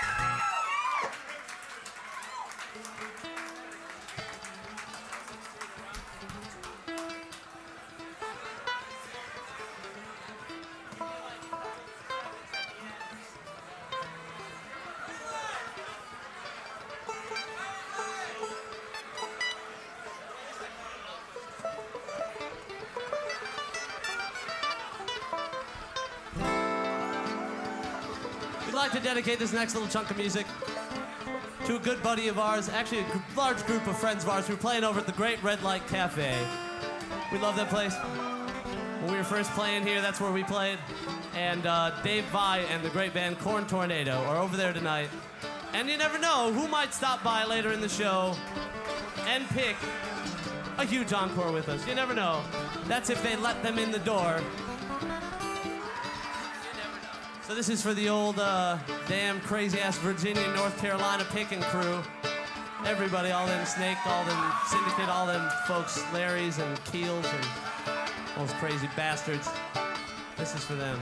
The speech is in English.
We'd like to dedicate this next little chunk of music to a good buddy of ours, actually a large group of friends of ours who are playing over at the Great Red Light Cafe. We love that place. When we were first playing here, that's where we played. And Dave Vai and the great band Corn Tornado are over there tonight. And you never know who might stop by later in the show and pick a huge encore with us. You never know. That's if they let them in the door. So this is for the old damn crazy-ass Virginia, North Carolina picking crew. Everybody, all them Snake, all them Syndicate, all them folks, Larrys and Keels and those crazy bastards. This is for them.